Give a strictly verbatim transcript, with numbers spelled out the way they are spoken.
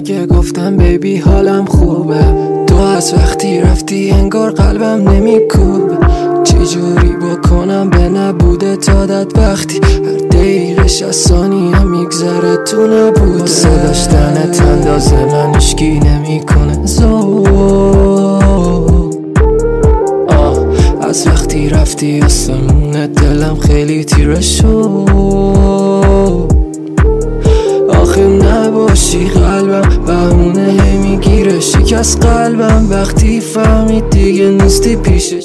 که گفتم بیبی حالم خوبه، تو از وقتی رفتی انگار قلبم نمیکوبه. چجوری بکنم به نبوده دادت وقتی هر دقیقش از ثانیه میگذره تو نبوده. واسه داشتنت اندازه من اشکی نمیکنه زو. آه از وقتی رفتی آسمون دلم خیلی تیره شد. آخه نباشی قلبم بهونه میگیره شکست قلبم وقتی فهمید دیگه نیستی پیشش.